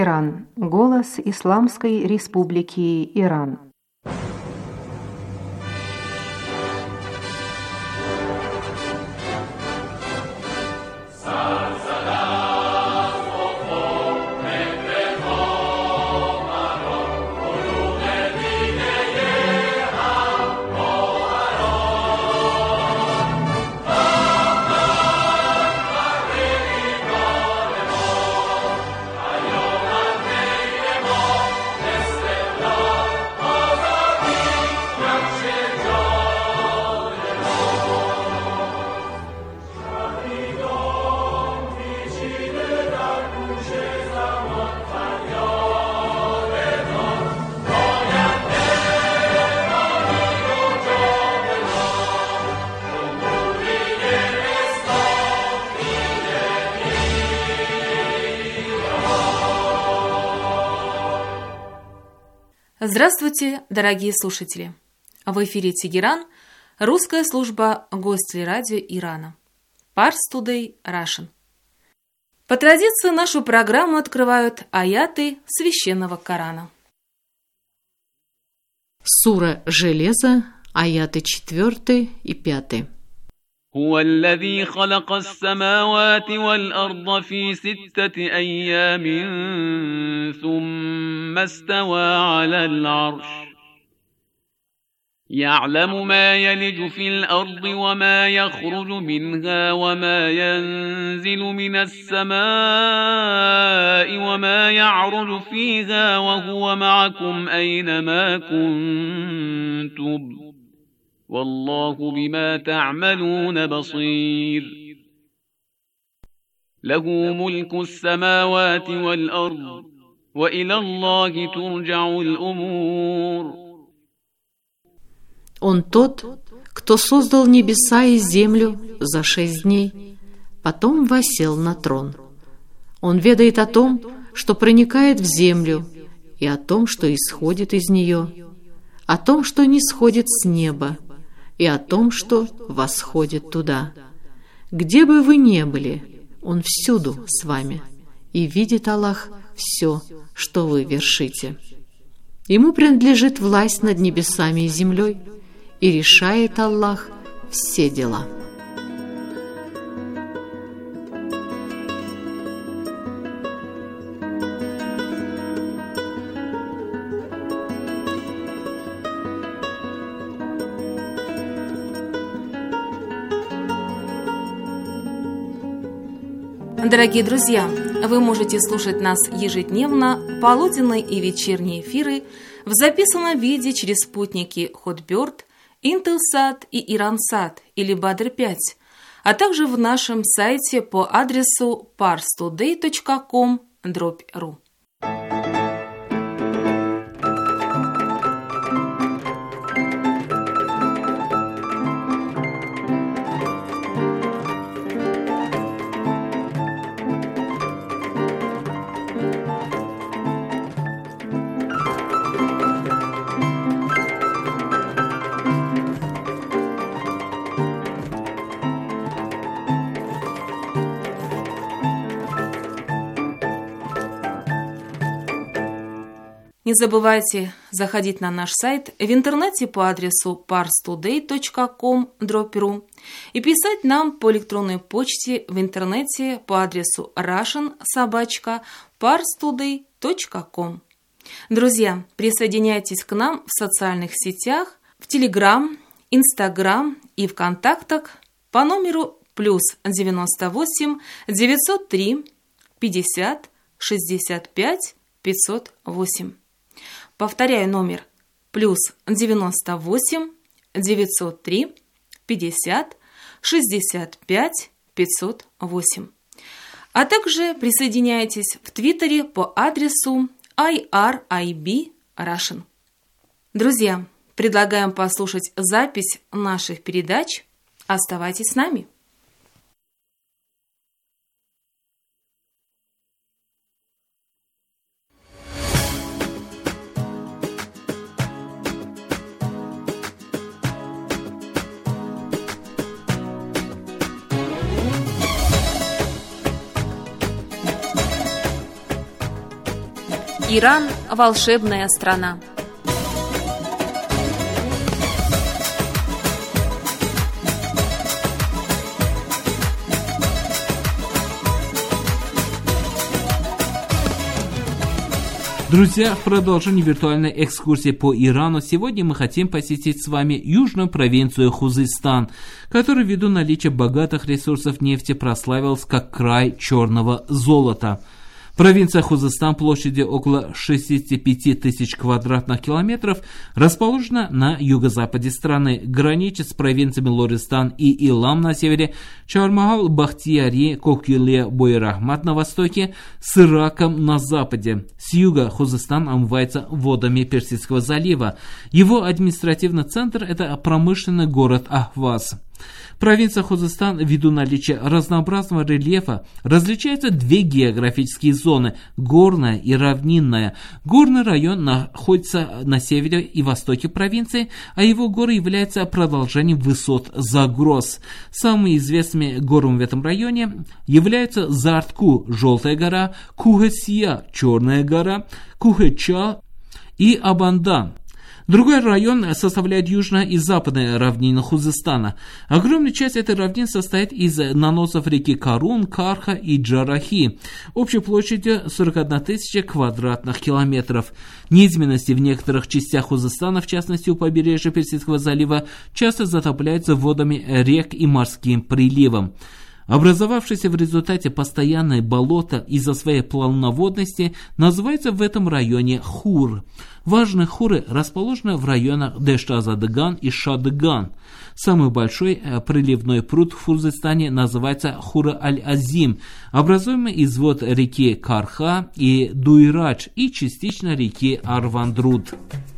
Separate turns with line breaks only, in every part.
Иран. Голос Исламской Республики Иран.
Здравствуйте, дорогие слушатели! В эфире Тегеран, русская служба Гостелерадио Ирана. Pars Today Russian. По традиции нашу программу открывают аяты Священного Корана.
Сура Железо, аяты 4 и 5.
هو الذي خلق السماوات والأرض في 6 أيام ثم استوى على العرش يعلم ما يلج في الأرض وما يخرج منها وما ينزل من السماء وما يعرج فيها وهو معكم أينما كنتم والله بما تعملون بصير له ملك السماوات والأرض وإلى الله ترجع الأمور.
Он тот, кто создал небеса и землю за 6 дней, потом воссел на трон. Он ведает о том, что проникает в землю, и о том, что исходит из нее, о том, что не сходит с неба, и о том, что восходит туда. Где бы вы ни были, Он всюду с вами, и видит Аллах все, что вы вершите. Ему принадлежит власть над небесами и землей, и решает Аллах все дела.
Дорогие друзья, вы можете слушать нас ежедневно, полуденные и вечерние эфиры в записанном виде через спутники Hotbird, Intelsat и Iransat или Badr-5, а также в нашем сайте по адресу parstoday.com/ru. Не забывайте заходить на наш сайт в интернете по адресу parstoday.com/ru и писать нам по электронной почте в интернете по адресу russian@parstoday.com. Друзья, присоединяйтесь к нам в социальных сетях, в Telegram, Instagram и ВКонтактах по номеру +98 903 50 65 508. Повторяю номер +98 903 50 65 508. А также присоединяйтесь в Твиттере по адресу IRIB Russian. Друзья, предлагаем послушать запись наших передач. Оставайтесь с нами. Иран – волшебная страна.
Друзья, в продолжении виртуальной экскурсии по Ирану сегодня мы хотим посетить с вами южную провинцию Хузестан, которая ввиду наличия богатых ресурсов нефти прославилась как край черного золота. Провинция Хузестан площадью около 65 тысяч квадратных километров расположена на юго-западе страны, граничит с провинциями Лористан и Илам на севере, Чармахал, Бахтияри, Кокюле, Бойрахмат на востоке, с Ираком на западе. С юга Хузестан омывается водами Персидского залива. Его административный центр – это промышленный город Ахваз. Провинция Хузестан, ввиду наличия разнообразного рельефа, различается две географические зоны – горная и равнинная. Горный район находится на севере и востоке провинции, а его горы являются продолжением высот Загроз. Самыми известными горами в этом районе являются Зартку – Желтая гора, Кухесия – Черная гора, Кухеча и Абандан. Другой район составляет южная и западная равнина Хузестана. Огромная часть этой равнины состоит из наносов реки Карун, Карха и Джарахи, общей площадью 41 тысяча квадратных километров. Низменности в некоторых частях Хузестана, в частности у побережья Персидского залива, часто затопляются водами рек и морским приливом. Образовавшиеся в результате постоянные болота из-за своей полноводности называются в этом районе хур. Важные хуры расположены в районах Дештазадыган и Шадыган. Самый большой приливной пруд в Хузестане называется Хура-аль-Азим, образуемый из вод реки Карха и Дуйрадж и частично реки Арвандруд.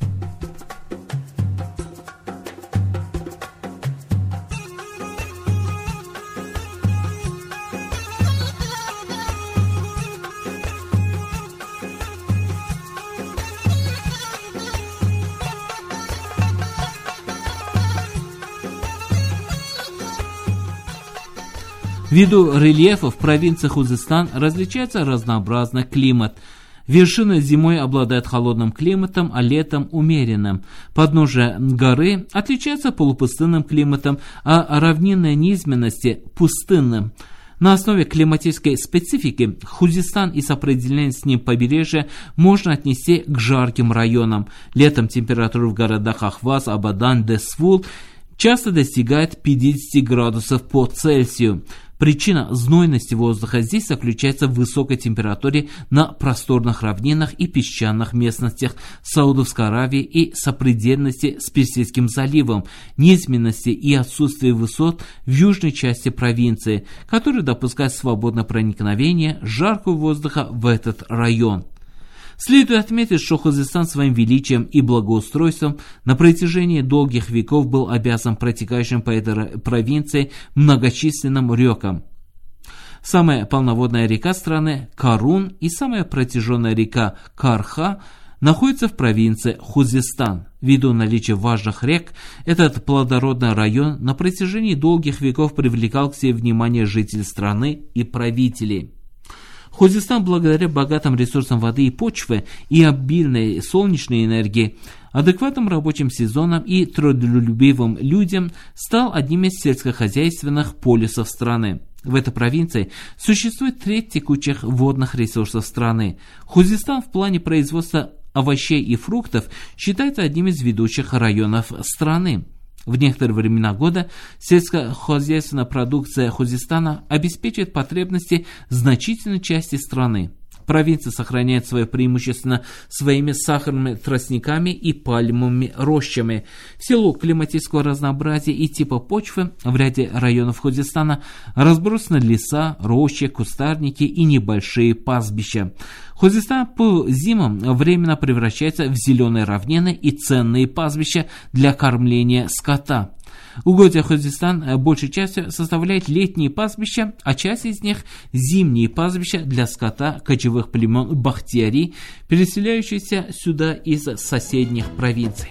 Ввиду рельефа в провинции Хузестан различается разнообразный климат. Вершина зимой обладает холодным климатом, а летом умеренным. Подножие горы отличается полупустынным климатом, а равнинные низменности – пустынным. На основе климатической специфики Хузестан и сопредельное с ним побережье можно отнести к жарким районам. Летом температура в городах Ахваз, Абадан, Десфул часто достигает 50 градусов по Цельсию. Причина знойности воздуха здесь заключается в высокой температуре на просторных равнинах и песчаных местностях Саудовской Аравии и сопредельности с Персидским заливом, низменности и отсутствие высот в южной части провинции, которые допускают свободное проникновение жаркого воздуха в этот район. Следует отметить, что Хузестан своим величием и благоустройством на протяжении долгих веков был обязан протекающим по этой провинции многочисленным рекам. Самая полноводная река страны Карун и самая протяженная река Карха находятся в провинции Хузестан. Ввиду наличия важных рек, этот плодородный район на протяжении долгих веков привлекал к себе внимание жителей страны и правителей. Хузестан, благодаря богатым ресурсам воды и почвы и обильной солнечной энергии, адекватным рабочим сезонам и трудолюбивым людям, стал одним из сельскохозяйственных полюсов страны. В этой провинции существует треть текучих водных ресурсов страны. Хузестан в плане производства овощей и фруктов считается одним из ведущих районов страны. В некоторые времена года сельскохозяйственная продукция Хузестана обеспечивает потребности значительной части страны. Провинция сохраняет свое преимущество своими сахарными тростниками и пальмовыми рощами. В силу климатического разнообразия и типа почвы в ряде районов Хузестана разбросаны леса, рощи, кустарники и небольшие пастбища. Хузестан по зимам временно превращается в зеленые равнины и ценные пастбища для кормления скота. Угодья Хузестан большей частью составляет летние пастбища, а часть из них – зимние пастбища для скота кочевых племен Бахтияри, переселяющихся сюда из соседних провинций.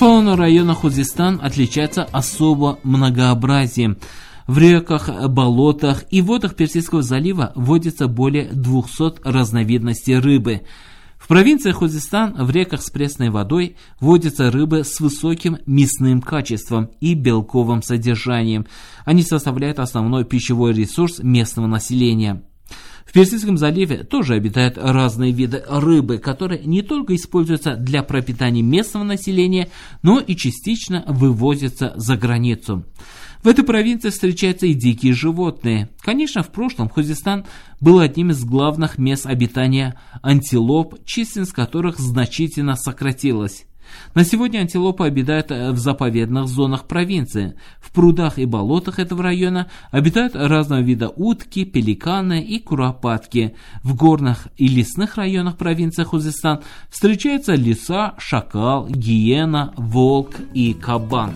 Фауна района Хузестан отличается особо многообразием. В реках, болотах и водах Персидского залива водится более 200 разновидностей рыбы. В провинции Хузестан в реках с пресной водой водятся рыбы с высоким мясным качеством и белковым содержанием. Они составляют основной пищевой ресурс местного населения. В Персидском заливе тоже обитают разные виды рыбы, которые не только используются для пропитания местного населения, но и частично вывозятся за границу. В этой провинции встречаются и дикие животные. Конечно, в прошлом Хузестан был одним из главных мест обитания антилоп, численность которых значительно сократилась. На сегодня антилопы обитают в заповедных зонах провинции. В прудах и болотах этого района обитают разного вида утки, пеликаны и куропатки. В горных и лесных районах провинции Хузестан встречаются лиса, шакал, гиена, волк и кабан.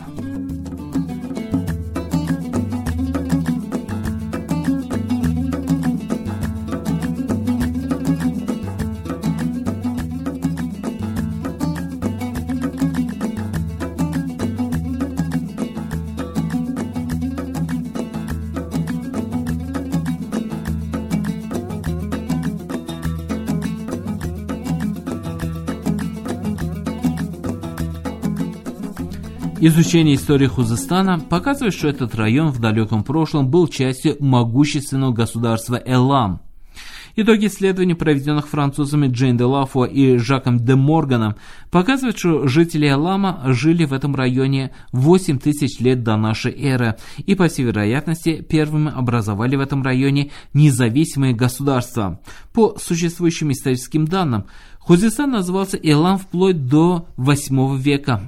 Изучение истории Хузестана показывает, что этот район в далеком прошлом был частью могущественного государства Элам. Итоги исследований, проведенных французами Джейн де Лафуа и Жаком де Морганом, показывают, что жители Элама жили в этом районе 8000 лет до нашей эры и, по всей вероятности, первыми образовали в этом районе независимые государства. По существующим историческим данным, Хузестан назывался Элам вплоть до 8 века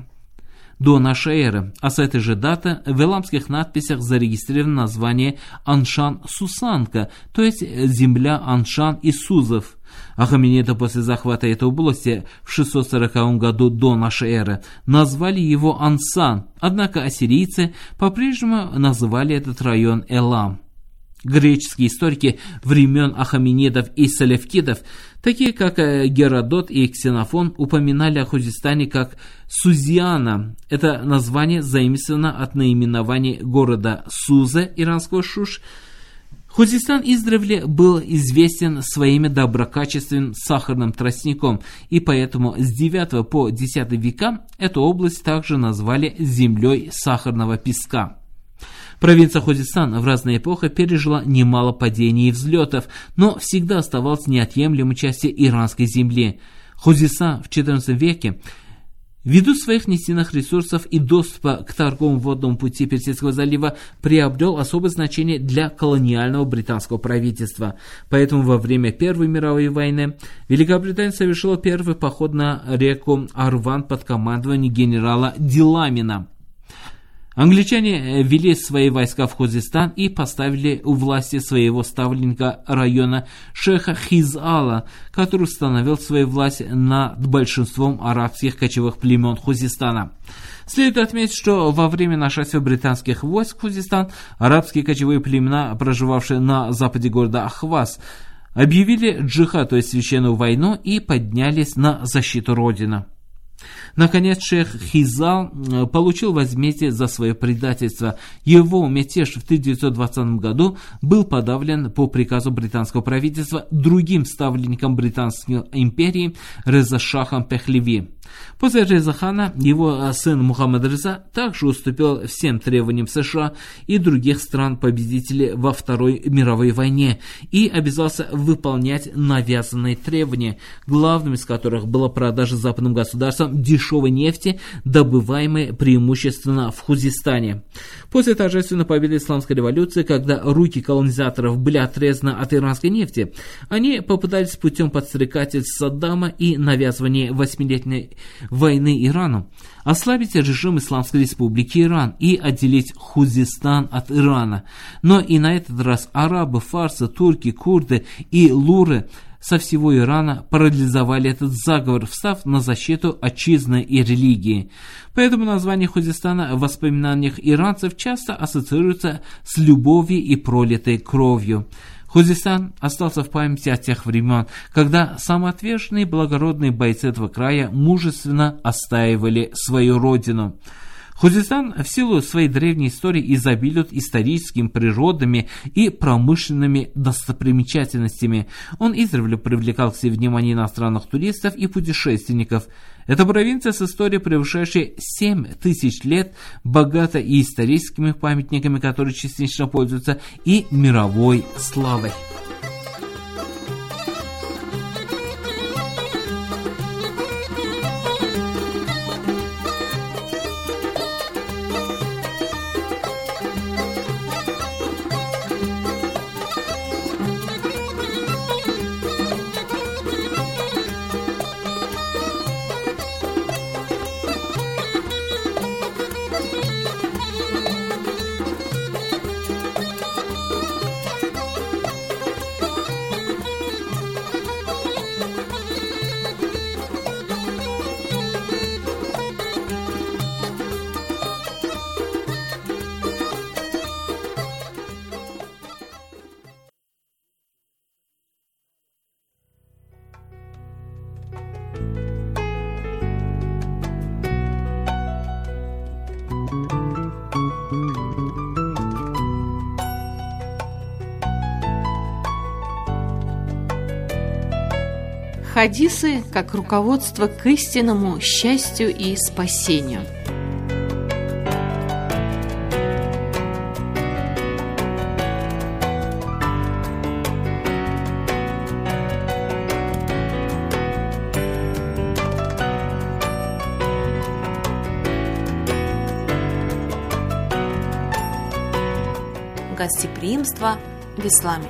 до нашей эры, а с этой же даты в эламских надписях зарегистрировано название Аншан-Сусанка, то есть земля Аншан и Сузов. Ахамениды после захвата этой области в 640 году до нашей эры назвали его Ансан, однако ассирийцы по-прежнему называли этот район Элам. Греческие историки времен Ахаменидов и Селевкидов, такие как Геродот и Ксенофон, упоминали о Хузестане как Сузиана. Это название заимствовано от наименования города Суза, иранского Шуш. Хузестан издревле был известен своими доброкачественным сахарным тростником, и поэтому с 9 по 10 века эту область также назвали землей сахарного песка. Провинция Хузестан в разные эпохи пережила немало падений и взлетов, но всегда оставалась неотъемлемой частью иранской земли. Хузестан в XIV веке, ввиду своих нефтяных ресурсов и доступа к торговому водному пути Персидского залива, приобрел особое значение для колониального британского правительства. Поэтому во время Первой мировой войны Великобритания совершила первый поход на реку Арван под командованием генерала Диламина. Англичане ввели свои войска в Хузестан и поставили у власти своего ставленника района шейха Хизала, который установил свою власть над большинством арабских кочевых племен Хузестана. Следует отметить, что во время нашествия британских войск в Хузестан арабские кочевые племена, проживавшие на западе города Ахваз, объявили джихад, то есть священную войну, и поднялись на защиту родины. Наконец, шейх Хизал получил возмездие за свое предательство. Его мятеж в 1920 году был подавлен по приказу британского правительства другим ставленником Британской империи Реза Шахом Пехлеви. После Реза хана его сын Мухаммад Реза также уступил всем требованиям США и других стран-победителей во Второй мировой войне и обязался выполнять навязанные требования, главным из которых была продажа западным государствам дешевой нефти, добываемой преимущественно в Хузестане. После торжественной победы исламской революции, когда руки колонизаторов были отрезаны от иранской нефти, они попытались путем подстрекательств Саддама и навязывания 8-летней войны Ирану ослабить режим Исламской Республики Иран и отделить Хузестан от Ирана. Но и на этот раз арабы, фарсы, турки, курды и луры со всего Ирана парализовали этот заговор, встав на защиту отчизны и религии. Поэтому название Хузестана в воспоминаниях иранцев часто ассоциируется с любовью и пролитой кровью. Хузестан остался в памяти от тех времен, когда самоотверженные благородные бойцы этого края мужественно отстаивали свою родину. Хузестан в силу своей древней истории изобилует историческими, природными и промышленными достопримечательностями. Он издревле привлекал к себе внимание иностранных туристов и путешественников. Это провинция с историей, превышающей 7000 лет, богата и историческими памятниками, которые частично пользуются, и мировой славой.
Хадисы как руководство к истинному счастью и спасению.
Гостеприимство в исламе.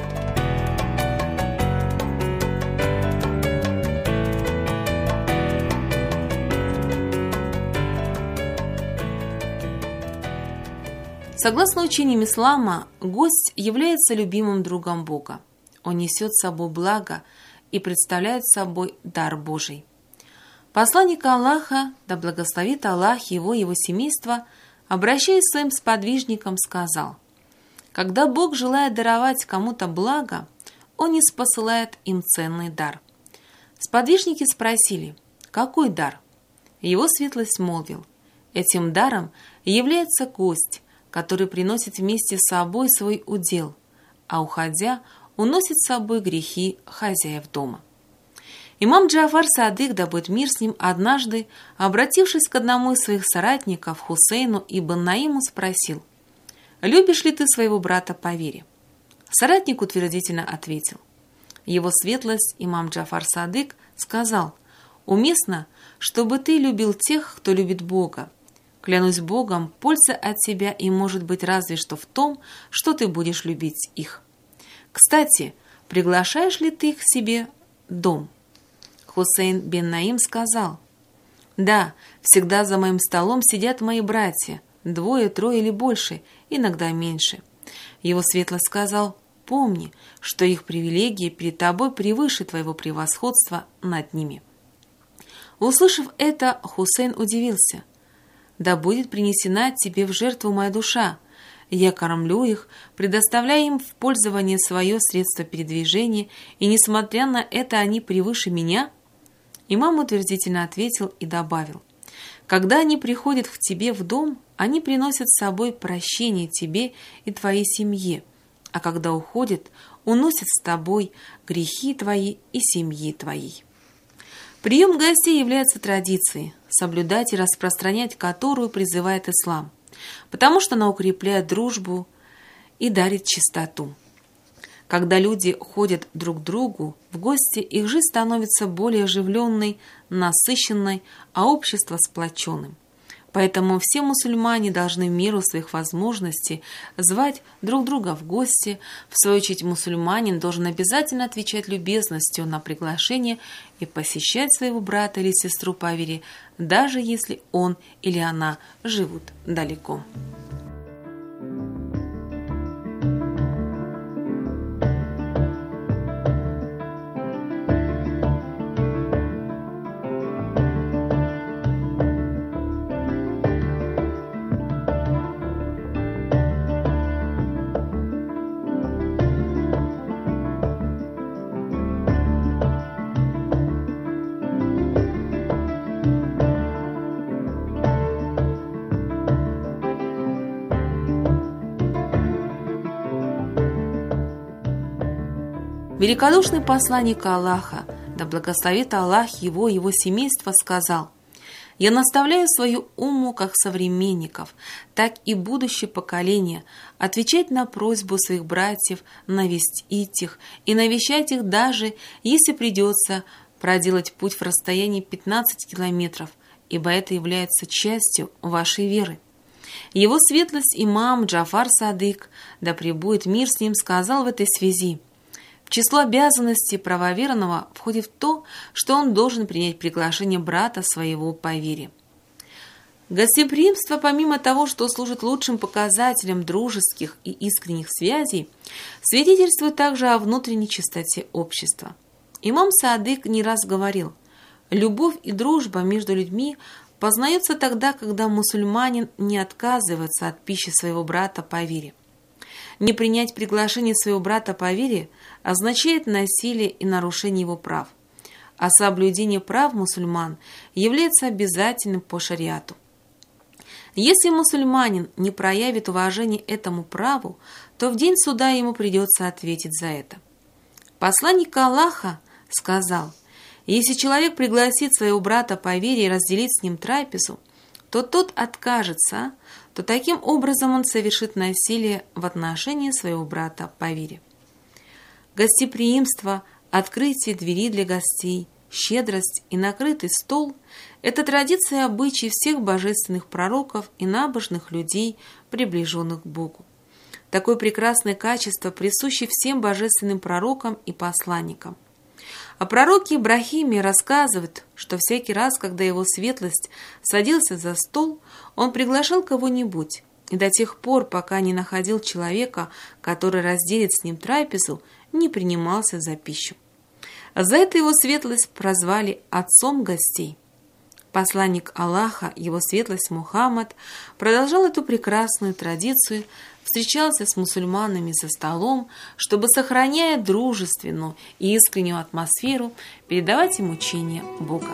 Согласно учениям ислама, гость является любимым другом Бога. Он несет с собой благо и представляет собой дар Божий. Посланник Аллаха, да благословит Аллах его и его семейство, обращаясь к своим сподвижникам, сказал: «Когда Бог желает даровать кому-то благо, Он не спосылает им ценный дар». Сподвижники спросили: «Какой дар?» Его светлость молвил: «Этим даром является гость, который приносит вместе с собой свой удел, а уходя, уносит с собой грехи хозяев дома». Имам Джафар Садык, да будет мир с ним, однажды, обратившись к одному из своих соратников, Хусейну ибн Наиму, спросил: «Любишь ли ты своего брата по вере?» Соратник утвердительно ответил. Его светлость, имам Джафар Садык, сказал: «Уместно, чтобы ты любил тех, кто любит Бога. Клянусь Богом, польза от тебя им может быть разве что в том, что ты будешь любить их. Кстати, приглашаешь ли ты их к себе в дом?» Хусейн бен Наим сказал: «Да, всегда за моим столом сидят мои братья, 2, 3 или больше, иногда меньше». Его светлость сказал: «Помни, что их привилегии перед тобой превыше твоего превосходства над ними». Услышав это, Хусейн удивился: «Да будет принесена тебе в жертву моя душа. Я кормлю их, предоставляя им в пользование свое средство передвижения, и, несмотря на это, они превыше меня?» Имам утвердительно ответил и добавил: «Когда они приходят к тебе в дом, они приносят с собой прощение тебе и твоей семье, а когда уходят, уносят с тобой грехи твои и семьи твоей». Прием гостей является традицией, соблюдать и распространять которую призывает ислам, потому что она укрепляет дружбу и дарит чистоту. Когда люди ходят друг к другу в гости, их жизнь становится более оживленной, насыщенной, а общество сплоченным. Поэтому все мусульмане должны в меру своих возможностей звать друг друга в гости. В свою очередь, мусульманин должен обязательно отвечать любезностью на приглашение и посещать своего брата или сестру по вере, даже если он или она живут далеко. Великодушный посланник Аллаха, да благословит Аллах его и его семейство, сказал: «Я наставляю свою умму как современников, так и будущее поколение отвечать на просьбу своих братьев, навестить их и навещать их даже, если придется проделать путь в расстоянии 15 километров, ибо это является частью вашей веры». Его светлость имам Джафар Садык, да пребудет мир с ним, сказал в этой связи: в число обязанностей правоверного входит то, что он должен принять приглашение брата своего по вере. Гостеприимство, помимо того, что служит лучшим показателем дружеских и искренних связей, свидетельствует также о внутренней чистоте общества. Имам Садык не раз говорил: любовь и дружба между людьми познается тогда, когда мусульманин не отказывается от пищи своего брата по вере. Не принять приглашение своего брата по вере означает насилие и нарушение его прав, а соблюдение прав мусульман является обязательным по шариату. Если мусульманин не проявит уважение этому праву, то в день суда ему придется ответить за это. Посланник Аллаха сказал: если человек пригласит своего брата по вере и разделит с ним трапезу, то тот откажется, то таким образом он совершит насилие в отношении своего брата по вере. Гостеприимство, открытие двери для гостей, щедрость и накрытый стол – это традиции и обычаи всех божественных пророков и набожных людей, приближенных к Богу. Такое прекрасное качество присуще всем божественным пророкам и посланникам. О пророке Ибрахиме рассказывают, что всякий раз, когда его светлость садился за стол, он приглашал кого-нибудь, и до тех пор, пока не находил человека, который разделит с ним трапезу, не принимался за пищу. За это его светлость прозвали отцом гостей. Посланник Аллаха, его светлость Мухаммад, продолжал эту прекрасную традицию, встречался с мусульманами за столом, чтобы, сохраняя дружественную и искреннюю атмосферу, передавать им учение Бога.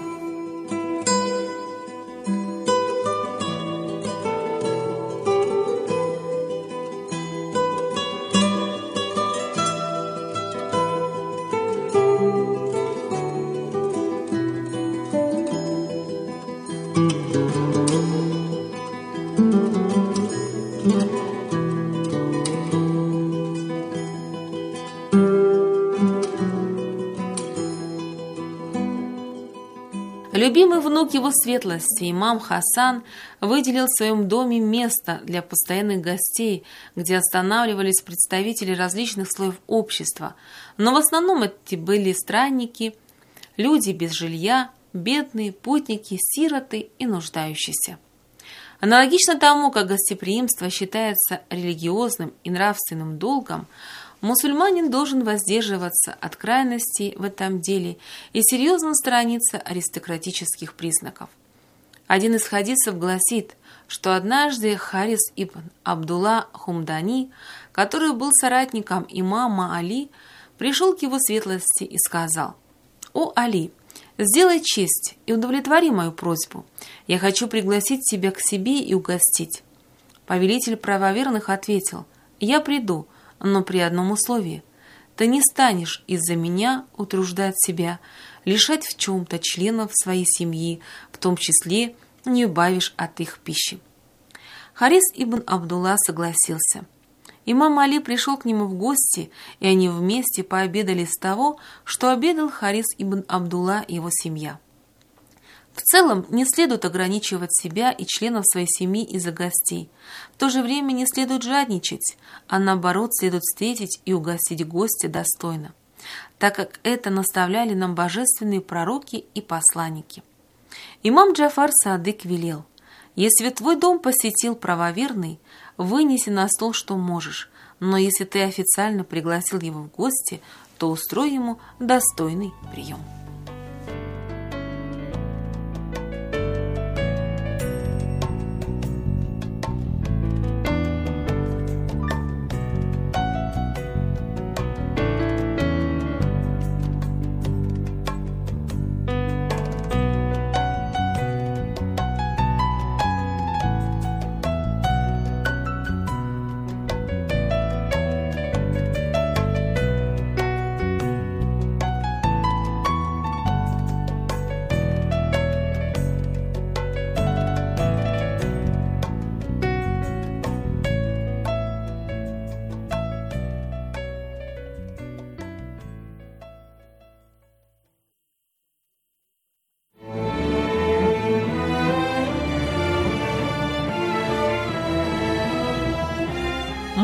Любимый внук его светлости, имам Хасан, выделил в своем доме место для постоянных гостей, где останавливались представители различных слоев общества, но в основном это были странники, люди без жилья, бедные, путники, сироты и нуждающиеся. Аналогично тому, как гостеприимство считается религиозным и нравственным долгом, мусульманин должен воздерживаться от крайностей в этом деле и серьезно сторониться аристократических признаков. Один из хадисов гласит, что однажды Харис ибн Абдулла Хумдани, который был соратником имама Али, пришел к его светлости и сказал: «О Али, сделай честь и удовлетвори мою просьбу. Я хочу пригласить тебя к себе и угостить». Повелитель правоверных ответил: «Я приду, но при одном условии. Ты не станешь из-за меня утруждать себя, лишать в чем-то членов своей семьи, в том числе не убавишь от их пищи». Харис ибн Абдулла согласился. Имам Али пришел к нему в гости, и они вместе пообедали с того, что обедал Харис ибн Абдулла и его семья. В целом, не следует ограничивать себя и членов своей семьи из-за гостей. В то же время не следует жадничать, а наоборот, следует встретить и угостить гостя достойно, так как это наставляли нам божественные пророки и посланники. Имам Джафар Садык велел: «Если твой дом посетил правоверный, вынеси на стол, что можешь, но если ты официально пригласил его в гости, то устрой ему достойный прием».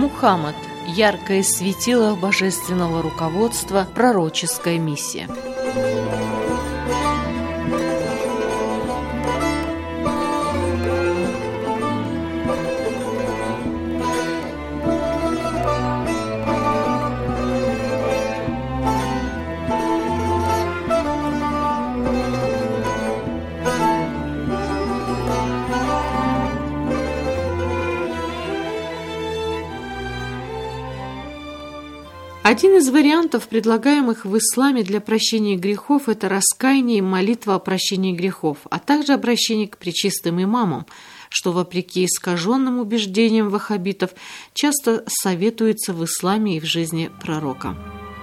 Мухаммад – яркое светило божественного руководства, пророческая миссия. Один из вариантов, предлагаемых в исламе для прощения грехов, это раскаяние и молитва о прощении грехов, а также обращение к пречистым имамам, что, вопреки искаженным убеждениям ваххабитов, часто советуется в исламе и в жизни пророка.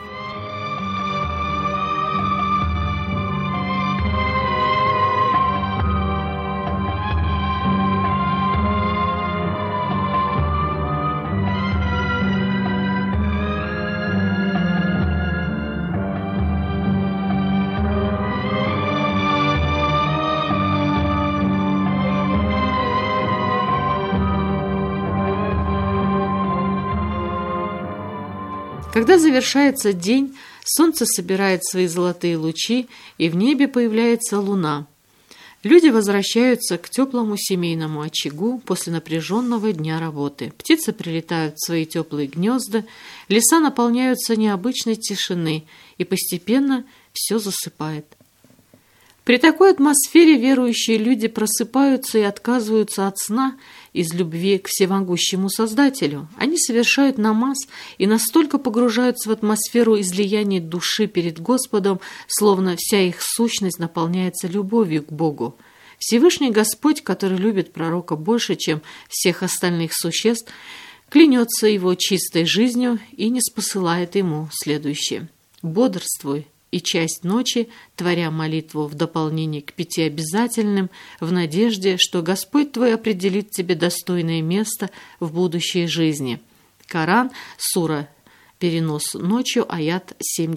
Когда завершается день, солнце собирает свои золотые лучи, и в небе появляется луна. Люди возвращаются к теплому семейному очагу после напряженного дня работы. Птицы прилетают в свои теплые гнезда, леса наполняются необычной тишиной, и постепенно все засыпает. При такой атмосфере верующие люди просыпаются и отказываются от сна из любви к всемогущему Создателю. Они совершают намаз и настолько погружаются в атмосферу излияния души перед Господом, словно вся их сущность наполняется любовью к Богу. Всевышний Господь, который любит пророка больше, чем всех остальных существ, клянется его чистой жизнью и ниспосылает ему следующее: «Бодрствуй и часть ночи, творя молитву в дополнение к 5 обязательным, в надежде, что Господь твой определит тебе достойное место в будущей жизни». Коран, сура «Перенос ночью», аят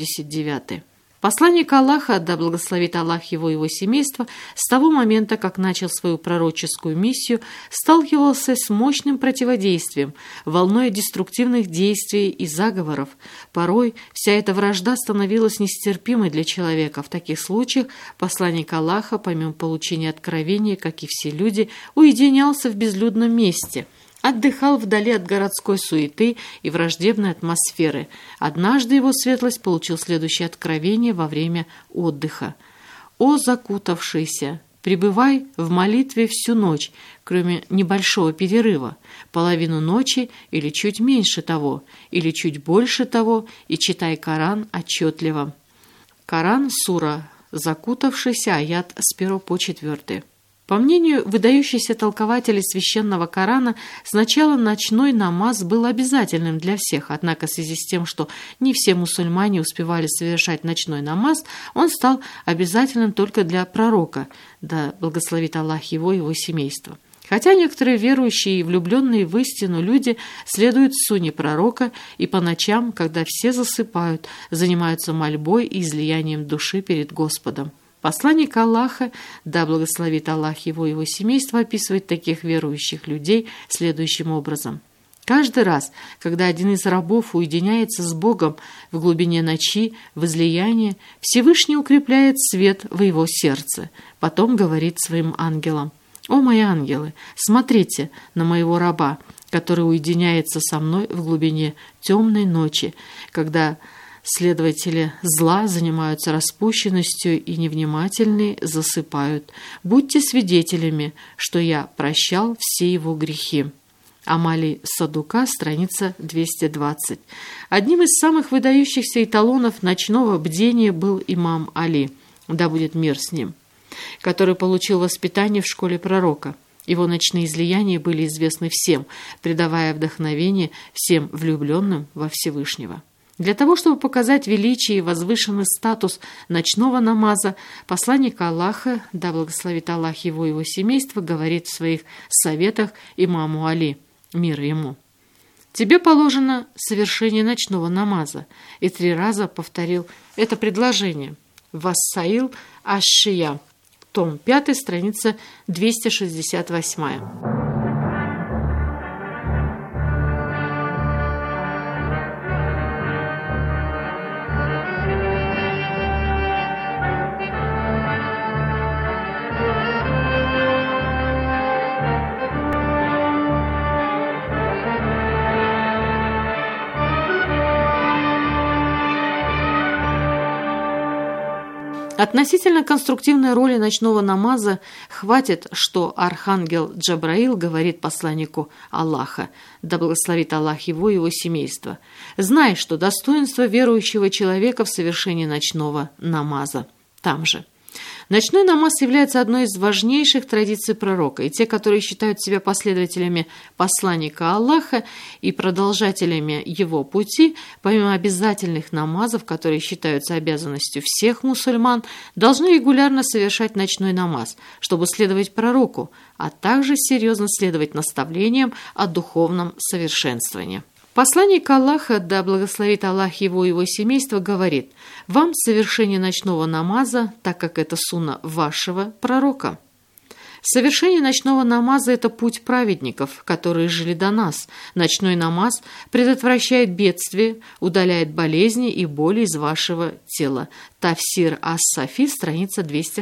79. Посланник Аллаха, да благословит Аллах его и его семейство, с того момента, как начал свою пророческую миссию, сталкивался с мощным противодействием, волной деструктивных действий и заговоров. Порой вся эта вражда становилась нестерпимой для человека. В таких случаях посланник Аллаха, помимо получения откровения, как и все люди, уединялся в безлюдном месте, отдыхал вдали от городской суеты и враждебной атмосферы. Однажды его светлость получил следующее откровение во время отдыха: «О закутавшийся, пребывай в молитве всю ночь, кроме небольшого перерыва, половину ночи или чуть меньше того, или чуть больше того, и читай Коран отчетливо». Коран, сура «Закутавшийся», аят с 1 по 4. По мнению выдающихся толкователей священного Корана, сначала ночной намаз был обязательным для всех, однако в связи с тем, что не все мусульмане успевали совершать ночной намаз, он стал обязательным только для пророка, да благословит Аллах его и его семейство. Хотя некоторые верующие и влюбленные в истину люди следуют сунне пророка и по ночам, когда все засыпают, занимаются мольбой и излиянием души перед Господом. Посланник Аллаха, да благословит Аллах его и его семейство, описывает таких верующих людей следующим образом: «Каждый раз, когда один из рабов уединяется с Богом в глубине ночи, в излиянии, Всевышний укрепляет свет в его сердце. Потом говорит своим ангелам: «О мои ангелы, смотрите на моего раба, который уединяется со мной в глубине темной ночи, когда следователи зла занимаются распущенностью и невнимательные засыпают. Будьте свидетелями, что я прощал все его грехи». Амалий Садука, страница 220. Одним из самых выдающихся эталонов ночного бдения был имам Али, да будет мир с ним, который получил воспитание в школе пророка. Его ночные излияния были известны всем, придавая вдохновение всем влюбленным во Всевышнего. Для того, чтобы показать величие и возвышенный статус ночного намаза, посланник Аллаха, да благословит Аллах его и его семейство, говорит в своих советах имаму Али, мир ему: «Тебе положено совершение ночного намаза», и 3 раза повторил это предложение. Вассаил аш-Шия, том 5, страница 268. Относительно конструктивной роли ночного намаза хватит, что архангел Джабраил говорит посланнику Аллаха, да благословит Аллах его и его семейство: «Знай, что достоинство верующего человека в совершении ночного намаза». Там же. Ночной намаз является одной из важнейших традиций пророка, и те, которые считают себя последователями посланника Аллаха и продолжателями его пути, помимо обязательных намазов, которые считаются обязанностью всех мусульман, должны регулярно совершать ночной намаз, чтобы следовать пророку, а также серьезно следовать наставлениям о духовном совершенствовании. Посланник Аллаха, да благословит Аллах его и его семейство, говорит: «Вам совершение ночного намаза, так как это сунна вашего пророка». Совершение ночного намаза – это путь праведников, которые жили до нас. Ночной намаз предотвращает бедствия, удаляет болезни и боли из вашего тела. Тафсир ас-Сафи, страница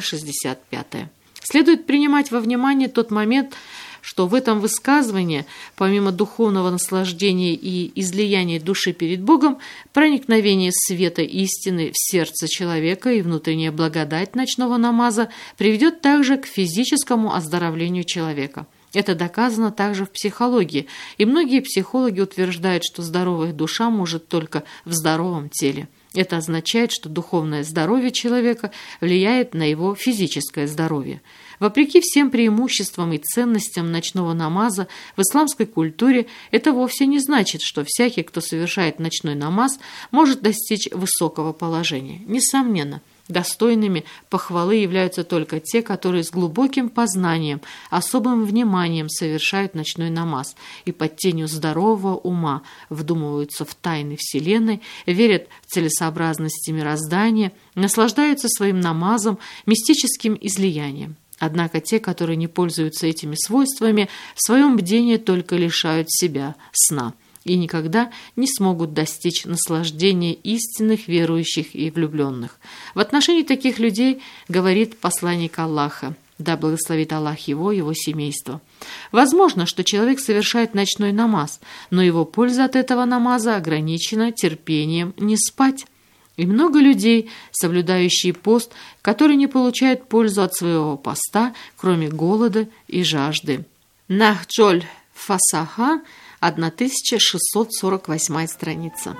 265. Следует принимать во внимание тот момент, что в этом высказывании, помимо духовного наслаждения и излияния души перед Богом, проникновение света истины в сердце человека и внутренняя благодать ночного намаза приведет также к физическому оздоровлению человека. Это доказано также в психологии, и многие психологи утверждают, что здоровая душа может только в здоровом теле. Это означает, что духовное здоровье человека влияет на его физическое здоровье. Вопреки всем преимуществам и ценностям ночного намаза в исламской культуре, это вовсе не значит, что всякий, кто совершает ночной намаз, может достичь высокого положения. Несомненно, достойными похвалы являются только те, которые с глубоким познанием, особым вниманием совершают ночной намаз и под тенью здорового ума вдумываются в тайны Вселенной, верят в целесообразности мироздания, наслаждаются своим намазом, мистическим излиянием. Однако те, которые не пользуются этими свойствами, в своем бдении только лишают себя сна и никогда не смогут достичь наслаждения истинных верующих и влюбленных. В отношении таких людей говорит посланник Аллаха, да благословит Аллах его и его семейство: возможно, что человек совершает ночной намаз, но его польза от этого намаза ограничена терпением не спать. И много людей, соблюдающие пост, которые не получают пользу от своего поста, кроме голода и жажды. Нахджоль Фасаха, 1648 страница.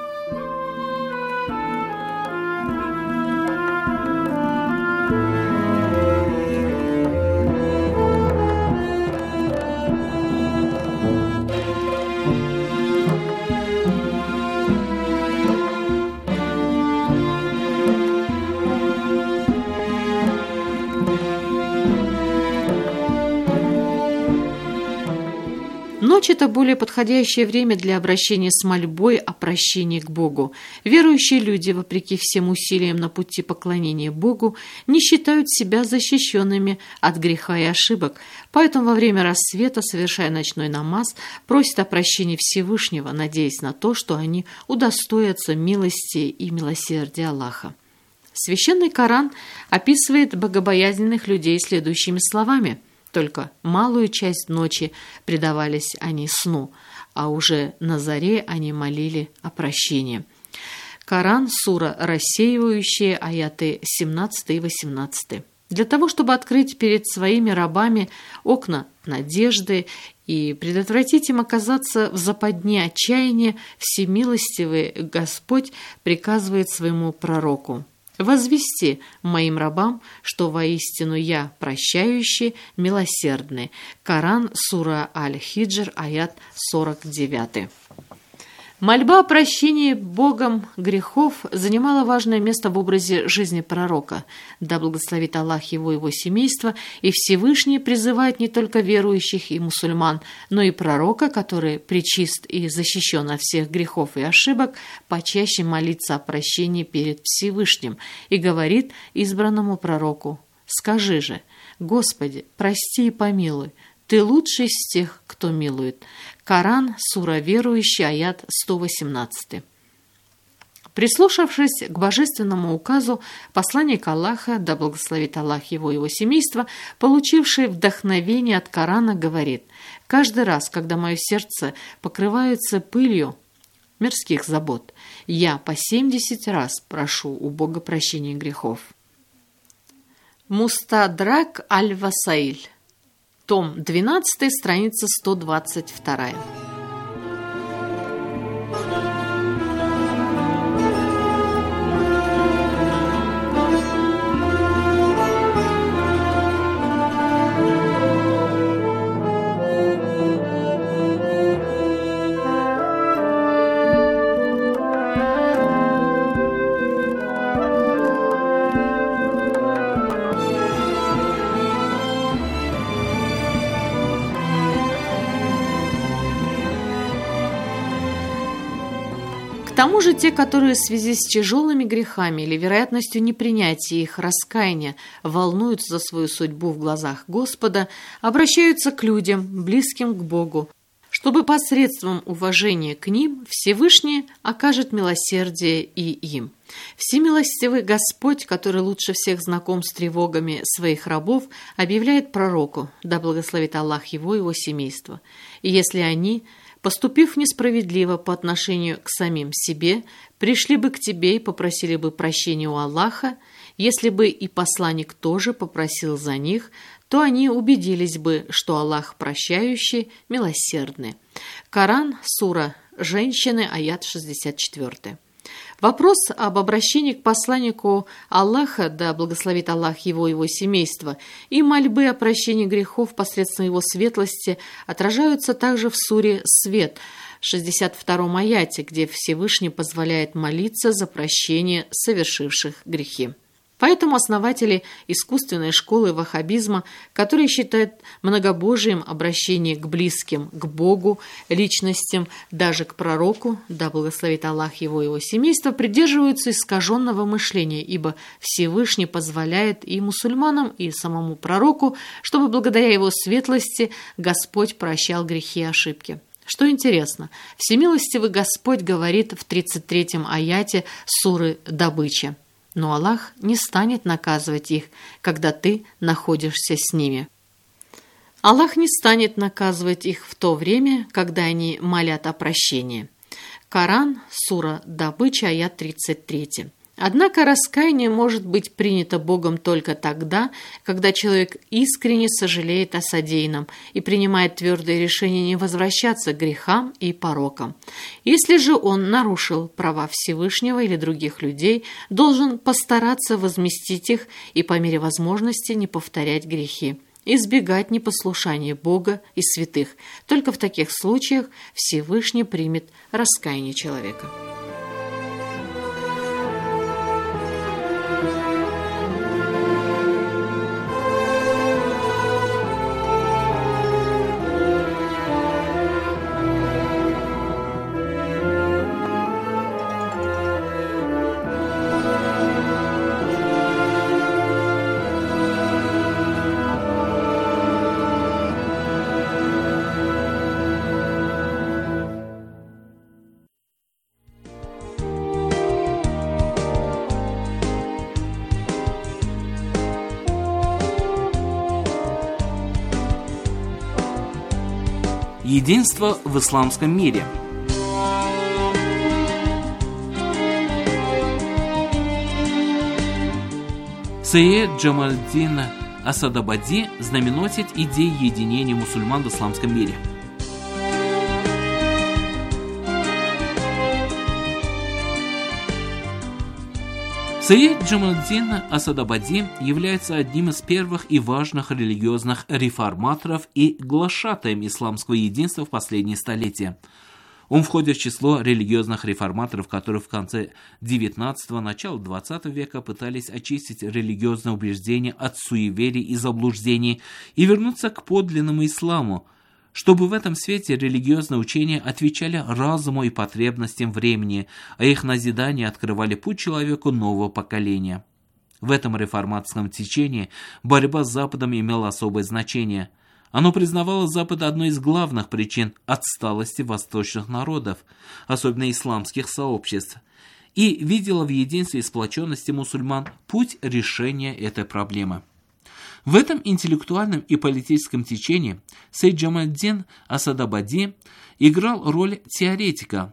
Ночь – это более подходящее время для обращения с мольбой о прощении к Богу. Верующие люди, вопреки всем усилиям на пути поклонения Богу, не считают себя защищенными от греха и ошибок, поэтому во время рассвета, совершая ночной намаз, просят о прощении Всевышнего, надеясь на то, что они удостоятся милости и милосердия Аллаха. Священный Коран описывает богобоязненных людей следующими словами: «Только малую часть ночи предавались они сну, а уже на заре они молили о прощении». Коран, сура рассеивающие, аяты 17 и 18. Для того, чтобы открыть перед своими рабами окна надежды и предотвратить им оказаться в западне отчаяния, всемилостивый Господь приказывает своему пророку: «Возвести моим рабам, что воистину я прощающий, милосердный». Коран, сура Аль-Хиджр, аят 49. Мольба о прощении Богом грехов занимала важное место в образе жизни пророка. Да благословит Аллах его и его семейство, и Всевышний призывает не только верующих и мусульман, но и пророка, который пречист и защищен от всех грехов и ошибок, почаще молиться о прощении перед Всевышним, и говорит избранному пророку: «Скажи же: Господи, прости и помилуй, Ты лучший из тех, кто милует». Коран, сура верующий, аят 118. Прислушавшись к божественному указу, посланник Аллаха, да благословит Аллах его и его семейство, получивший вдохновение от Корана, говорит: «Каждый раз, когда мое сердце покрывается пылью мирских забот, я по 70 раз прошу у Бога прощения грехов». Мустадрак аль-Васаиль. Том 12, страница 122. К тому же те, которые в связи с тяжелыми грехами или вероятностью непринятия их раскаяния волнуются за свою судьбу в глазах Господа, обращаются к людям, близким к Богу, чтобы посредством уважения к ним Всевышний окажет милосердие и им. Всемилостивый Господь, который лучше всех знаком с тревогами своих рабов, объявляет пророку, да благословит Аллах его и его семейство. И если они, поступив несправедливо по отношению к самим себе, пришли бы к тебе и попросили бы прощения у Аллаха, если бы и посланник тоже попросил за них, то они убедились бы, что Аллах прощающий, милосердный. Коран, сура «Женщины», аят 64. Вопрос об обращении к посланнику Аллаха, да благословит Аллах его и его семейство, и мольбы о прощении грехов посредством его светлости отражаются также в суре «Свет», 62-м аяте, где Всевышний позволяет молиться за прощение совершивших грехи. Поэтому основатели искусственной школы ваххабизма, которые считают многобожием обращение к близким, к Богу, личностям, даже к пророку, да благословит Аллах его и его семейство, придерживаются искаженного мышления, ибо Всевышний позволяет и мусульманам, и самому пророку, чтобы благодаря его светлости Господь прощал грехи и ошибки. Что интересно, Всемилостивый Господь говорит в 33-м аяте суры «Добыча». Но Аллах не станет наказывать их, когда ты находишься с ними. Аллах не станет наказывать их в то время, когда они молят о прощении. Коран, сура «Добыча», аят 33. Однако раскаяние может быть принято Богом только тогда, когда человек искренне сожалеет о содеянном и принимает твердое решение не возвращаться к грехам и порокам. Если же он нарушил права Всевышнего или других людей, должен постараться возместить их и по мере возможности не повторять грехи, избегать непослушания Бога и святых. Только в таких случаях Всевышний примет раскаяние человека.
Единство в исламском мире. Саид Джамальдин Асадабади знаменосит идеи единения мусульман в исламском мире. Саид Джамальдин Асадабади является одним из первых и важных религиозных реформаторов и глашатаем исламского единства в последние столетия. Он входит в число религиозных реформаторов, которые в конце XIX – начала XX века пытались очистить религиозные убеждения от суеверий и заблуждений и вернуться к подлинному исламу, чтобы в этом свете религиозные учения отвечали разуму и потребностям времени, а их назидания открывали путь человеку нового поколения. В этом реформаторском течении борьба с Западом имела особое значение. Оно признавало Запад одной из главных причин отсталости восточных народов, особенно исламских сообществ, и видело в единстве и сплоченности мусульман путь решения этой проблемы. В этом интеллектуальном и политическом течении Саид Джамальдин Асадабади играл роль теоретика,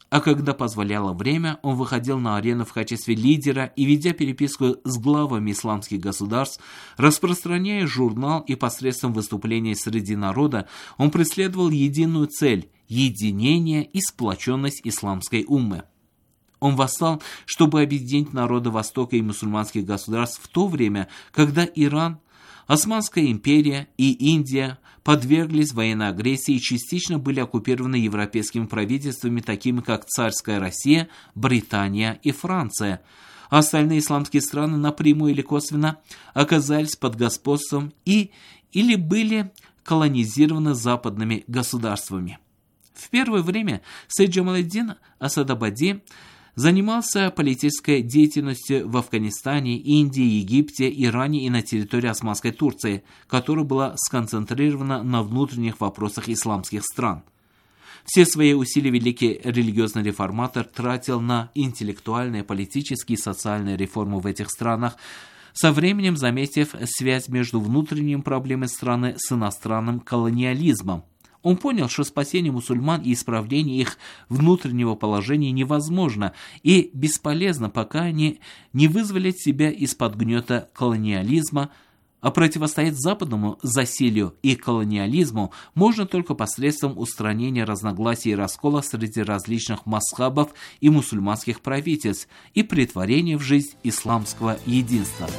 А когда позволяло время, он выходил на арену в качестве лидера и, ведя переписку с главами исламских государств, распространяя журнал и посредством выступлений среди народа, он преследовал единую цель – единение и сплоченность исламской уммы. Он восстал, чтобы объединить народы Востока и мусульманских государств в то время, когда Иран, Османская империя и Индия подверглись военной агрессии и частично были оккупированы европейскими правительствами, такими как царская Россия, Британия и Франция. А остальные исламские страны напрямую или косвенно оказались под господством или были колонизированы западными государствами. В первое время Сейд Джамаледдин Асадабади занимался политической деятельностью в Афганистане, Индии, Египте, Иране и на территории Османской Турции, которая была сконцентрирована на внутренних вопросах исламских стран. Все свои усилия великий религиозный реформатор тратил на интеллектуальные, политические и социальные реформы в этих странах, со временем заметив связь между внутренними проблемами страны с иностранным колониализмом. Он понял, что спасение мусульман и исправление их внутреннего положения невозможно и бесполезно, пока они не вызволят себя из-под гнета колониализма, а противостоять западному засилию и колониализму можно только посредством устранения разногласий и раскола среди различных мазхабов и мусульманских правительств и претворения в жизнь исламского единства.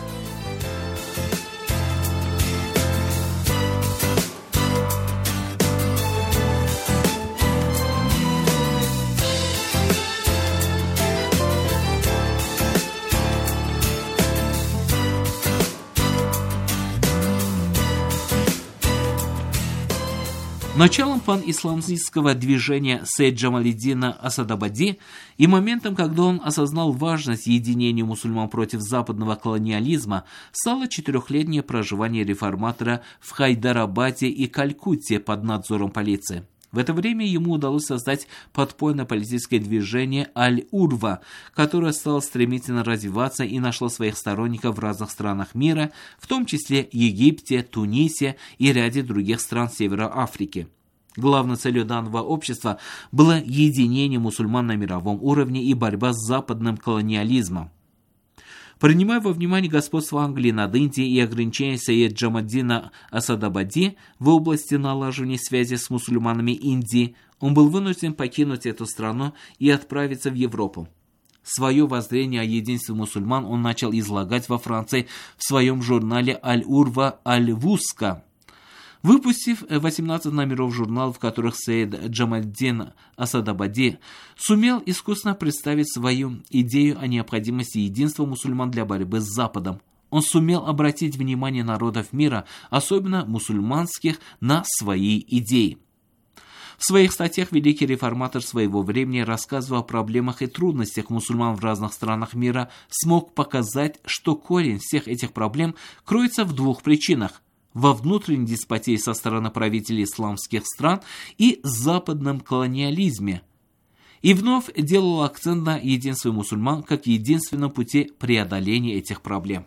Началом пан-исламистского движения Сейд Джамаледдина Асадабади и моментом, когда он осознал важность единения мусульман против западного колониализма, стало 4-летнее проживание реформатора в Хайдарабаде и Калькутте под надзором полиции. В это время ему удалось создать подпольное политическое движение Аль-Урва, которое стало стремительно развиваться и нашло своих сторонников в разных странах мира, в том числе Египте, Тунисе и ряде других стран Севера Африки. Главной целью данного общества было единение мусульман на мировом уровне и борьба с западным колониализмом. Принимая во внимание господство Англии над Индией и ограничения Сейд Джамаледдина Асадабади в области налаживания связи с мусульманами Индии, он был вынужден покинуть эту страну и отправиться в Европу. Свое воззрение о единстве мусульман он начал излагать во Франции в своем журнале «Аль-Урва Аль-Вуска». Выпустив 18 номеров журналов, в которых Сейд Джамаледдин Асадабади сумел искусно представить свою идею о необходимости единства мусульман для борьбы с Западом, он сумел обратить внимание народов мира, особенно мусульманских, на свои идеи. В своих статьях великий реформатор своего времени, рассказывая о проблемах и трудностях мусульман в разных странах мира, смог показать, что корень всех этих проблем кроется в 2 причинах: во внутренней деспотии со стороны правителей исламских стран и западном колониализме. И вновь делал акцент на единстве мусульман как единственном пути преодоления этих проблем.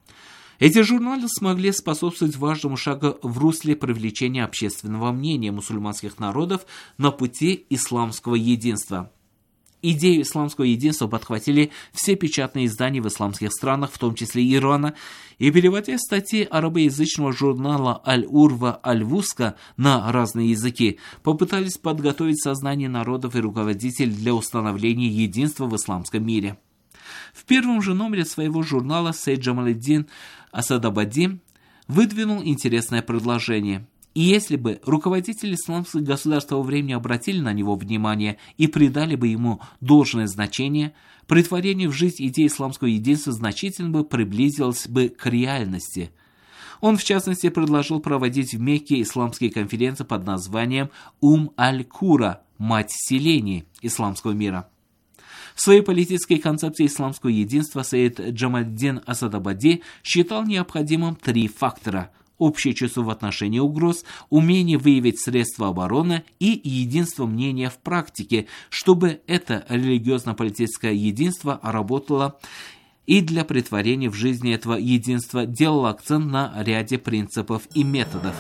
Эти журналы смогли способствовать важному шагу в русле привлечения общественного мнения мусульманских народов на пути исламского единства. Идею исламского единства подхватили все печатные издания в исламских странах, в том числе Ирана, и, переводя статьи арабоязычного журнала «Аль-Урва Аль-Вуска» на разные языки, попытались подготовить сознание народов и руководителей для установления единства в исламском мире. В первом же номере своего журнала Сейд Джамаледдин Асадабади выдвинул интересное предложение. И если бы руководители исламских государств того времени обратили на него внимание и придали бы ему должное значение, претворение в жизнь идеи исламского единства значительно бы приблизилось бы к реальности. Он, в частности, предложил проводить в Мекке исламские конференции под названием Аль-Кура – «Мать селений» исламского мира. В своей политической концепции исламского единства Сейд Джамаледдин Асадабади считал необходимым 3 фактора: общее чувство в отношении угроз, умение выявить средства обороны и единство мнения в практике, чтобы это религиозно-политическое единство работало, и для претворения в жизнь этого единства делал акцент на ряде принципов и методов.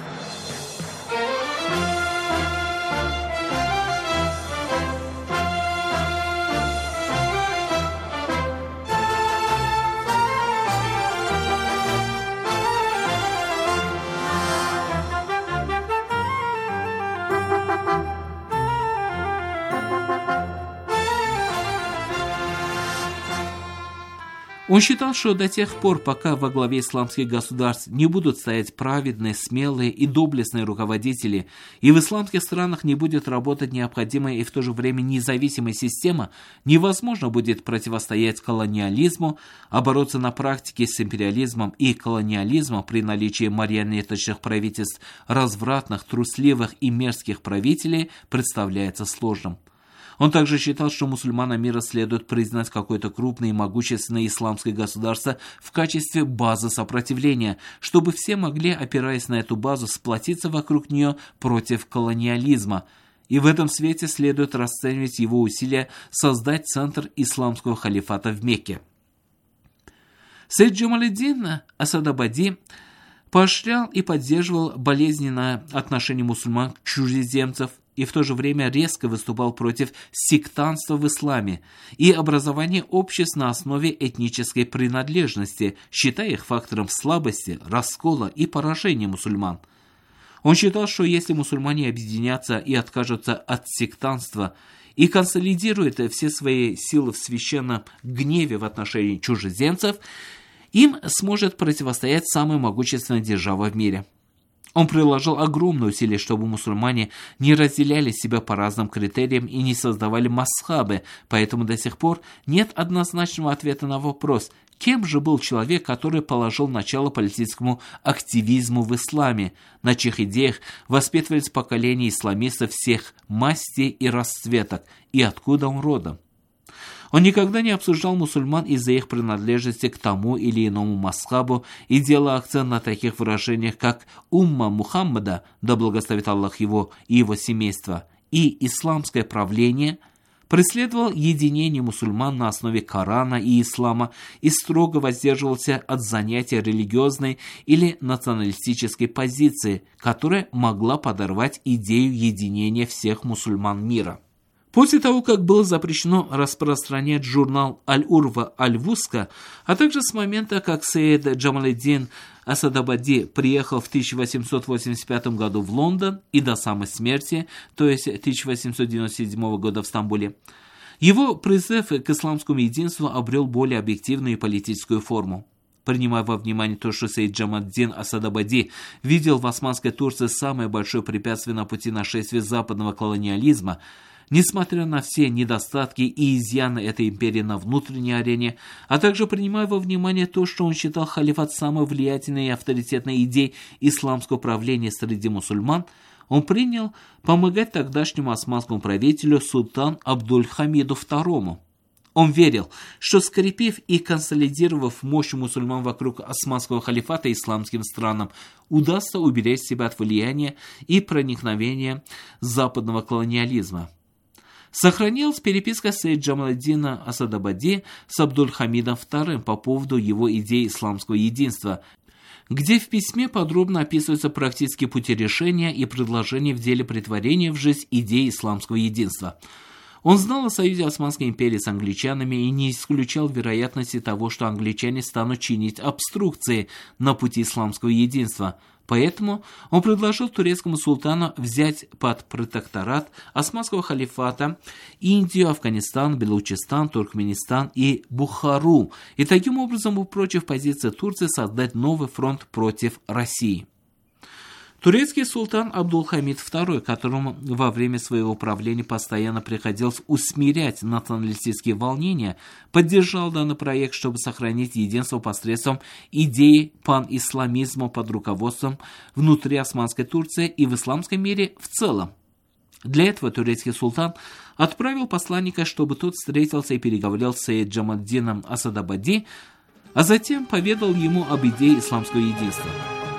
Он считал, что до тех пор, пока во главе исламских государств не будут стоять праведные, смелые и доблестные руководители, и в исламских странах не будет работать необходимая и в то же время независимая система, невозможно будет противостоять колониализму, а бороться на практике с империализмом и колониализмом при наличии марионеточных правительств, развратных, трусливых и мерзких правителей представляется сложным. Он также считал, что мусульманам мира следует признать какое-то крупное и могущественное исламское государство в качестве базы сопротивления, чтобы все могли, опираясь на эту базу, сплотиться вокруг нее против колониализма. И в этом свете следует расценивать его усилия создать центр исламского халифата в Мекке. Сейд Джамаледдин Асадабади поощрял и поддерживал болезненное отношение мусульман к чужеземцам и в то же время резко выступал против сектантства в исламе и образования обществ на основе этнической принадлежности, считая их фактором слабости, раскола и поражения мусульман. Он считал, что если мусульмане объединятся и откажутся от сектантства и консолидируют все свои силы в священном гневе в отношении чужеземцев, им сможет противостоять самая могущественная держава в мире. Он приложил огромные усилия, чтобы мусульмане не разделяли себя по разным критериям и не создавали масхабы, поэтому до сих пор нет однозначного ответа на вопрос, кем же был человек, который положил начало политическому активизму в исламе, на чьих идеях воспитывались поколения исламистов всех мастей и расцветок, и откуда он родом. Он никогда не обсуждал мусульман из-за их принадлежности к тому или иному масхабу и делал акцент на таких выражениях, как «умма Мухаммада, да благословит Аллах его и его семейство», и «исламское правление», преследовал единение мусульман на основе Корана и ислама и строго воздерживался от занятия религиозной или националистической позиции, которая могла подорвать идею единения всех мусульман мира. После того, как было запрещено распространять журнал «Аль-Урва Аль-Вуска», а также с момента, как Сейд Джамаледдин Асадабади приехал в 1885 году в Лондон и до самой смерти, то есть 1897 года в Стамбуле, его призыв к исламскому единству обрел более объективную и политическую форму. Принимая во внимание то, что Сейд Джамаледдин Асадабади видел в Османской Турции самое большое препятствие на пути нашествия западного колониализма, несмотря на все недостатки и изъяны этой империи на внутренней арене, а также принимая во внимание то, что он считал халифат самой влиятельной и авторитетной идеей исламского правления среди мусульман, он принял помогать тогдашнему османскому правителю султану Абдуль-Хамиду II. Он верил, что скрепив и консолидировав мощь мусульман вокруг османского халифата исламским странам, удастся уберечь себя от влияния и проникновения западного колониализма. Сохранилась переписка Сейд Джамаледдина Асадабади с Абдуль-Хамидом II по поводу его идеи исламского единства, где в письме подробно описываются практические пути решения и предложения в деле претворения в жизнь идеи исламского единства. Он знал о союзе Османской империи с англичанами и не исключал вероятности того, что англичане станут чинить обструкции на пути исламского единства. Поэтому он предложил турецкому султану взять под протекторат османского халифата Индию, Афганистан, Белучистан, Туркменистан и Бухару, и таким образом, упрочив позиции Турции, создать новый фронт против России. Турецкий султан Абдуль-Хамид II, которому во время своего правления постоянно приходилось усмирять националистические волнения, поддержал данный проект, чтобы сохранить единство посредством идеи пан-исламизма под руководством внутри Османской Турции и в исламском мире в целом. Для этого турецкий султан отправил посланника, чтобы тот встретился и переговорил с Сейд Джамаледдином Асадабади, а затем поведал ему об идее исламского единства.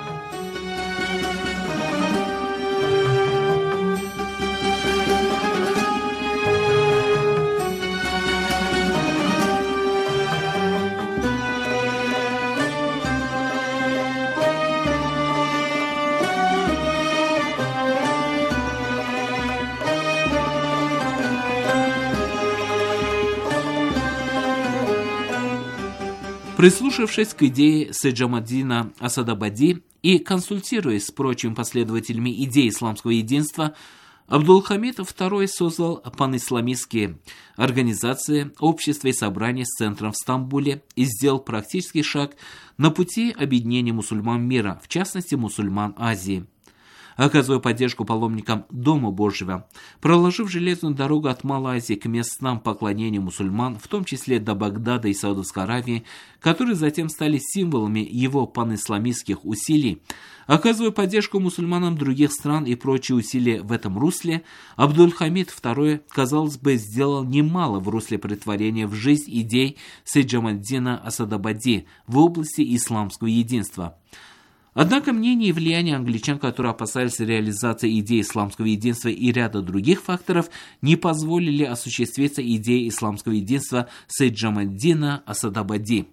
Прислушавшись к идее Сейд Джамаледдина Асадабади и консультируясь с прочими последователями идеи исламского единства, Абдул-Хамид II создал панисламистские организации, общества и собрания с центром в Стамбуле и сделал практический шаг на пути объединения мусульман мира, в частности мусульман Азии. Оказывая поддержку паломникам Дома Божьего, проложив железную дорогу от Малайзии к местам поклонения мусульман, в том числе до Багдада и Саудовской Аравии, которые затем стали символами его панисламистских усилий, оказывая поддержку мусульманам других стран и прочие усилия в этом русле, Абдул-Хамид II, казалось бы, сделал немало в русле претворения в жизнь идей Сейд Джамаль-ад-Дина Асад-Абади в области исламского единства. Однако мнение и влияние англичан, которые опасались реализации идеи исламского единства и ряда других факторов, не позволили осуществиться идее исламского единства Сейд Джамаль-ад-Дина Асад-Абади.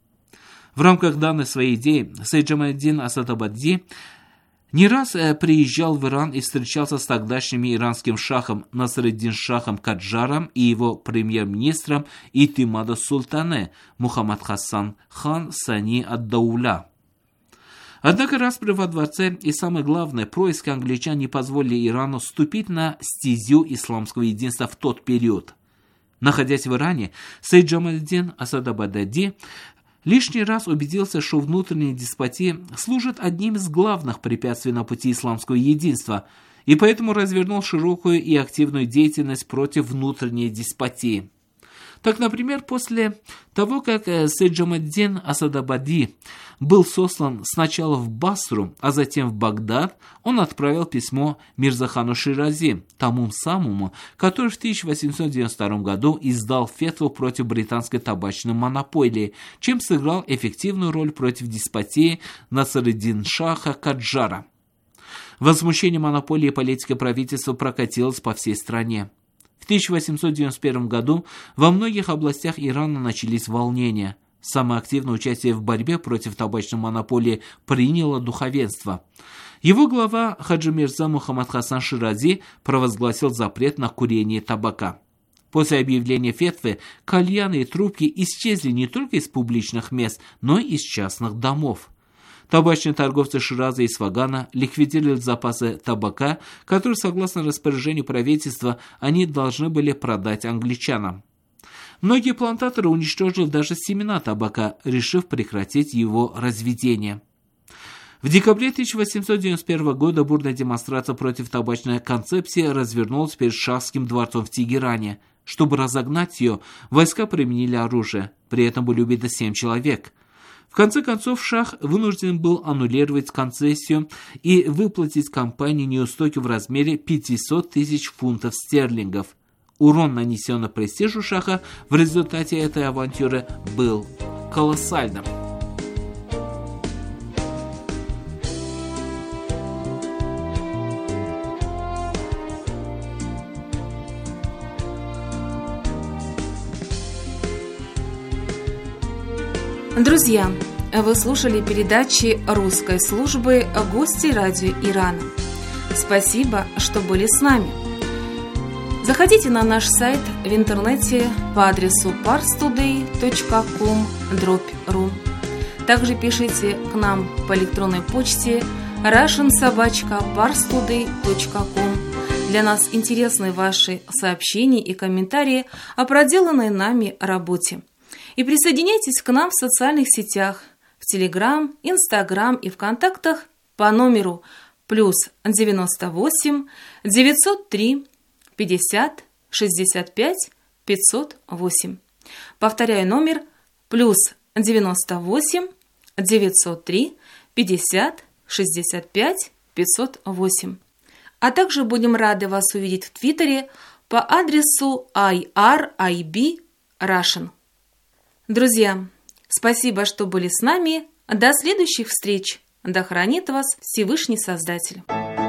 В рамках данной своей идеи Сейд Джамаль-ад-Дин Асад-Абади не раз приезжал в Иран и встречался с тогдашним иранским шахом Наср-ад-Дин-шахом Каджаром и его премьер-министром Итимада Султане Мухаммад Хасан хан Сани ад-Дауля. Однако распри во дворце и, самое главное, происки англичан не позволили Ирану ступить на стезю исламского единства в тот период. Находясь в Иране, Сейд Джамаль-ад-Дин Асад-Абади лишний раз убедился, что внутренняя деспотия служит одним из главных препятствий на пути исламского единства, и поэтому развернул широкую и активную деятельность против внутренней деспотии. Так, например, после того, как Сейд Джамаль-ад-Дин Асад-Абади был сослан сначала в Басру, а затем в Багдад, он отправил письмо Мирзахану Ширази, тому самому, который в 1892 году издал фетву против британской табачной монополии, чем сыграл эффективную роль против деспотии Наср-ад-Дин-шаха Каджара. Возмущение монополии и политики правительства прокатилось по всей стране. В 1891 году во многих областях Ирана начались волнения. Самое активное участие в борьбе против табачной монополии приняло духовенство. Его глава Хаджи Мирза Мухаммад Хасан Ширази провозгласил запрет на курение табака. После объявления фетвы кальяны и трубки исчезли не только из публичных мест, но и из частных домов. Табачные торговцы Шираза и Исфагана ликвидировали запасы табака, которые, согласно распоряжению правительства, они должны были продать англичанам. Многие плантаторы уничтожили даже семена табака, решив прекратить его разведение. В декабре 1891 года бурная демонстрация против табачной концепции развернулась перед Шахским дворцом в Тегеране. Чтобы разогнать ее, войска применили оружие, при этом были убиты 7 человек. В конце концов, шах вынужден был аннулировать концессию и выплатить компании неустойки в размере 500 тысяч фунтов стерлингов. Урон, нанесенный престижу шаха в результате этой авантюры, был колоссальным.
Друзья, вы слушали передачи русской службы «Гости радио Ирана». Спасибо, что были с нами. Заходите на наш сайт в интернете по адресу parstoday.com/ru. Также пишите к нам по электронной почте russian@parstoday.com. Для нас интересны ваши сообщения и комментарии о проделанной нами работе. И присоединяйтесь к нам в социальных сетях, в Telegram, Instagram и ВКонтактах по номеру +98 903 50 65 508. Повторяю номер +98 903 50 65 508. А также будем рады вас увидеть в Твиттере по адресу IRIB Russian. Друзья, спасибо, что были с нами. До следующих встреч. Да хранит вас Всевышний Создатель.